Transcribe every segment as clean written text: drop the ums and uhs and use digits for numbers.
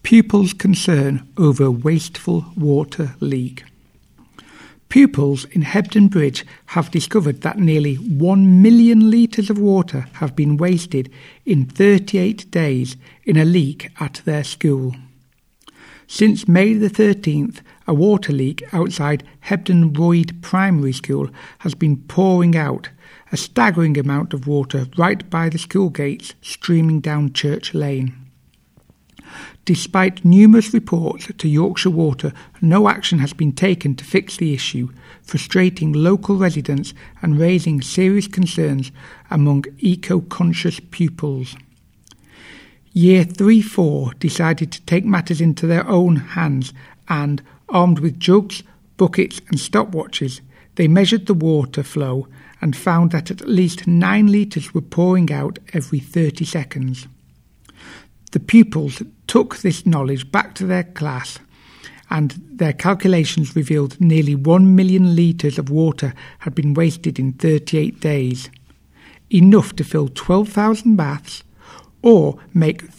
Pupils' concern over a wasteful water leak. Pupils in Hebden Bridge have discovered that nearly 1 million litres of water have been wasted in 38 days in a leak at their school. Since May the 13th, a water leak outside Hebden Royd Primary School has been pouring out, a staggering amount of water right by the school gates streaming down Church Lane. Despite numerous reports to Yorkshire Water, no action has been taken to fix the issue, frustrating local residents and raising serious concerns among eco-conscious pupils. Year 3-4 decided to take matters into their own hands and, armed with jugs, buckets and stopwatches, they measured the water flow and found that at least 9 litres were pouring out every 30 seconds. The pupils took this knowledge back to their class and their calculations revealed nearly 1 million litres of water had been wasted in 38 days, enough to fill 12,000 baths or make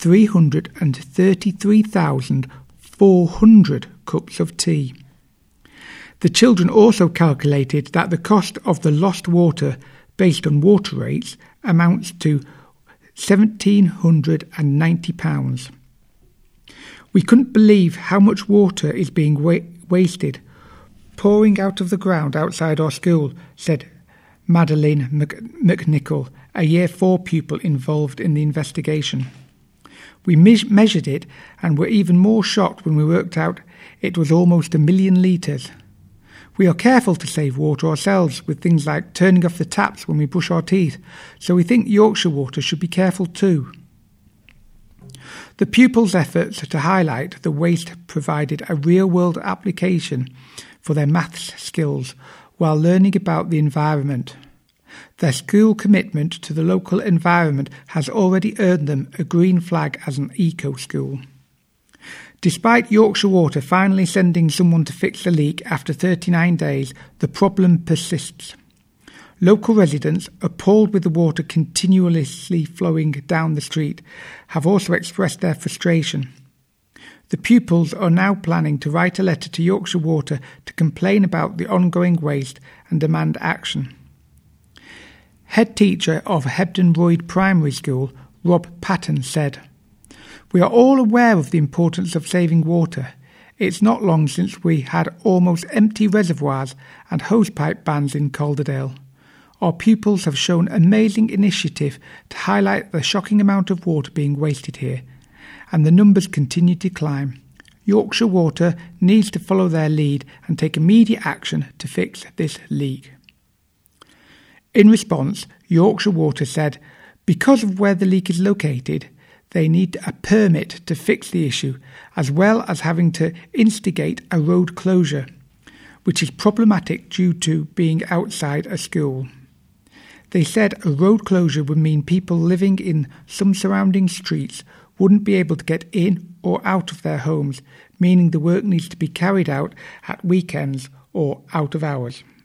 333,400 cups of tea. The children also calculated that the cost of the lost water based on water rates amounts to £1,790. We couldn't believe how much water is being wasted, pouring out of the ground outside our school, said Madeleine McNichol, a Year 4 pupil involved in the investigation. We measured it and were even more shocked when we worked out it was almost 1 million litres. We are careful to save water ourselves with things like turning off the taps when we brush our teeth, so we think Yorkshire Water should be careful too. The pupils' efforts to highlight the waste provided a real-world application for their maths skills while learning about the environment. Their school commitment to the local environment has already earned them a green flag as an eco-school. Despite Yorkshire Water finally sending someone to fix the leak after 39 days, the problem persists. Local residents, appalled with the water continuously flowing down the street, have also expressed their frustration. The pupils are now planning to write a letter to Yorkshire Water to complain about the ongoing waste and demand action. Head teacher of Hebden Royd Primary School, Rob Patton, said, "We are all aware of the importance of saving water. It's not long since we had almost empty reservoirs and hosepipe bans in Calderdale. Our pupils have shown amazing initiative to highlight the shocking amount of water being wasted here, and the numbers continue to climb. Yorkshire Water needs to follow their lead and take immediate action to fix this leak." In response, Yorkshire Water said, because of where the leak is located, they need a permit to fix the issue, as well as having to instigate a road closure, which is problematic due to being outside a school. They said a road closure would mean people living in some surrounding streets wouldn't be able to get in or out of their homes, meaning the work needs to be carried out at weekends or out of hours.